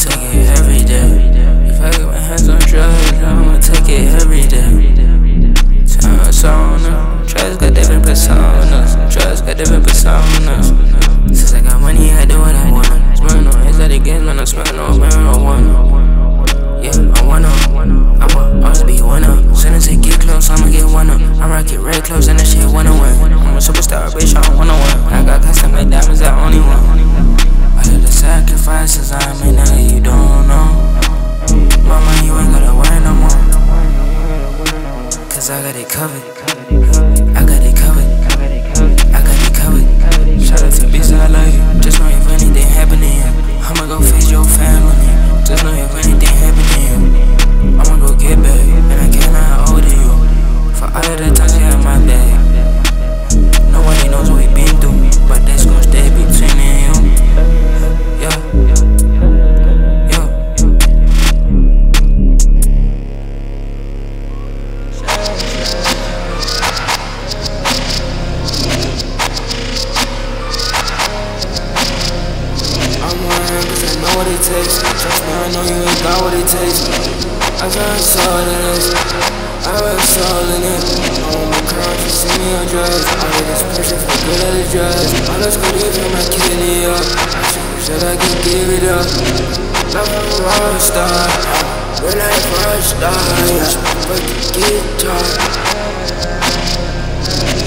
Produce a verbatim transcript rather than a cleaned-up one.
take it every day. If I get my hands on drugs, I'ma take it every day. Turn us on up. Drugs got different personas. Drugs got different personas. Since I got money, I do what I wanna. Smoking on exotic games, man, I'm smoking on marijuana. Yeah, I wanna, I'ma always be one up. Soon as it get close, I'ma get one up. I rock it red close and that shit one to win. I'm a superstar, bitch, I'm one to one. I got custom made diamonds, I only one. All of the sacrifices I made, now you don't know. Mama, you ain't gotta worry no more. Cause I got it covered. I got it covered. I got it covered. Shout out to bitches, I love you. Just know if anything happen to you, I'ma go face your family. Just know if anything happen to you, I'ma go get back, and I cannot hold you. For all of the times you had my back, nobody knows what we been through, but that's gon' stay between me and you. Yeah, yeah. I'm lying cause I know what it takes. Trust me, I know you ain't got what it takes. I got soul in this, I got soul in it. On my crown, you see me on drugs. I get this pressure for good at the drugs. All this good give him my kidney up. I should I can give it up. Love I'm a rock star. Real life rock star. Yeah, fuck the guitar.